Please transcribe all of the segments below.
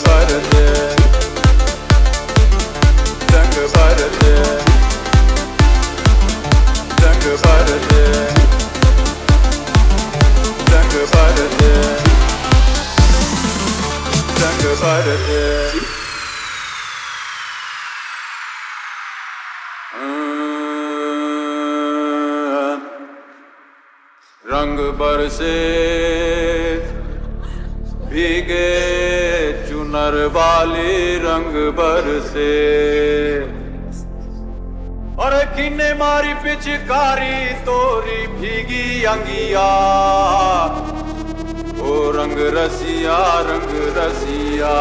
भरते रंग भरते रंग भरते रंग भरते रंग भरते रंग बरसे भीगे चुनर वाली रंग बरसे और किन्ने मारी पिचकारी तोरी भीगी अंगिया ओ रंग रसिया रंग रसिया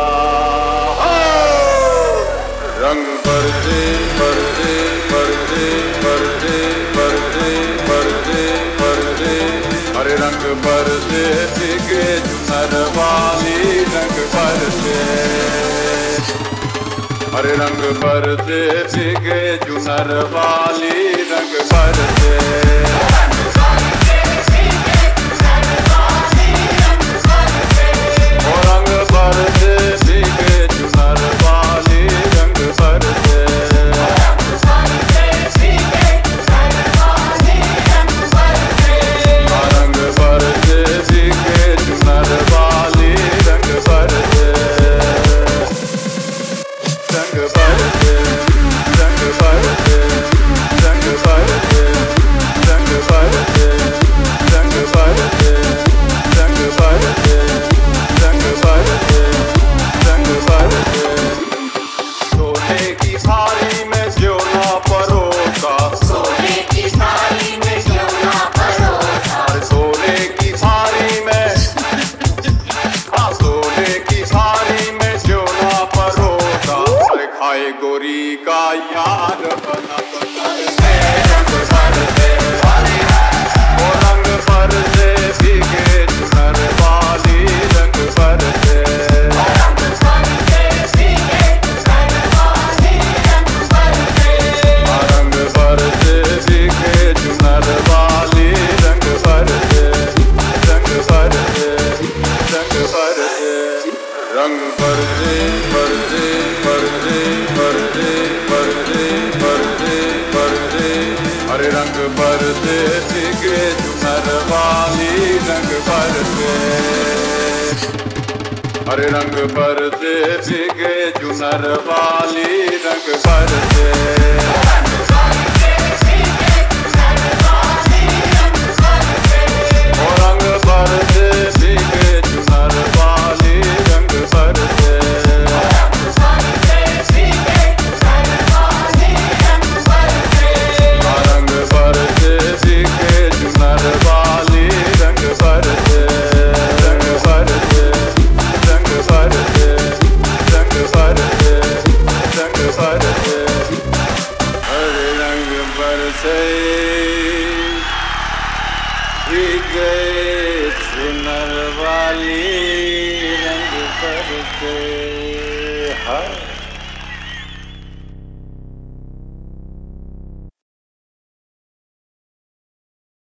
रंग बरसे बरसे बरसे बरसे बरसे बरसे बरसे अरे रंग बरसे भीगे चुनर वाली रंग बरसे अरे रंग बरसे भीगे चुनर वाली रंग बरसे रंग बरसे भीगे चुनर वाली रंग बरसे रंग बरसे भीगे चुनर वाली रंग बरसे रंग बरसे रंग बरसे रंग बरसे रंग बरसे रंग बरसे रंग बरसे रंग बरसे रंग बरसे सोने की थाली में जो ना परोसा सोने की थाली में क्यों ना परोसा सोने की थाली में सोने की थाली में जो ना परोसा खाए गोरी का यार बना बरसे रंग बरसे ओ रंग बरसे भीगे चुनर वाली रंग बरसे रंग बरसे भीगे चुनर वाली रंग बरसे रंग बरसे भीगे चुनर वाली रंग बरसे रंग बरसे रंग बरसे रंग बरसे बरसे बरसे बरसे बरसे बरसे बरसे अरे रंग बरसे भीगे चुनर वाली रंग बरसे अरे रंग बरसे भीगे चुनर वाली रंग बरसे रंग बरसे भीगे चुनर वाली रंग बरसे रंग बरसे भीगे चुनर वाली रंग बरसे रंग बरसे रंग बरसे रंग बरसे रंग बरसे अरे रंग बरसे भीगे